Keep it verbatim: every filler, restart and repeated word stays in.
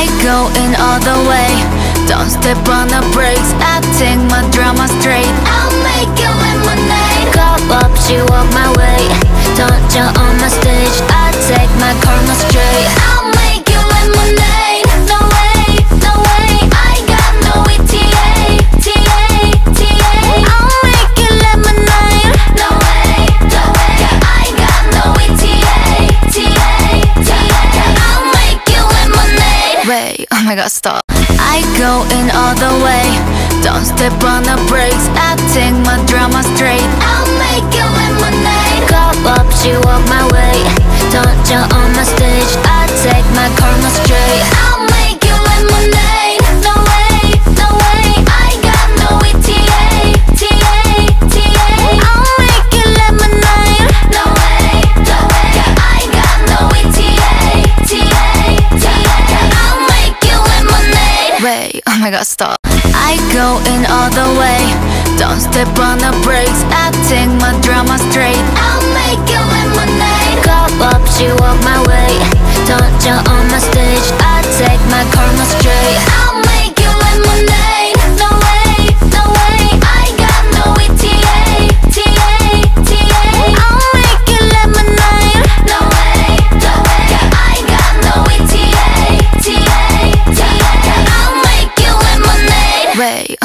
I go in all the way, don't step on the brakes. I take my drama straight, I'll make you lemonade. Call up, she walk my way, don't jump on my stage. I take my karma straight, I'll make you lemonade. No way, no way, I got no E T A, T A, T A. I'll make you lemonade. No way, no way, I got no E T A, T A, T A. I'll make you lemonade. Wait, oh my god, stop. I go in all the way, don't step on the brakes. I take my drama straight, I'll make you lemonade. Call up, she walk my way, don't jump on my stage. I take my karma straight, I'll make you lemonade. No way, no way, I got no E T A, T A, T A. I'll make you lemonade. No way, no way, I got no E T A, T A, T A. I'll make you lemonade. Wait, oh my god, stop. I go in all the way, don't step on the brakes. I take my drama straight, I'll make you lemonade. Call up, she walk my way, don't jump on my stage. I take my karma straight.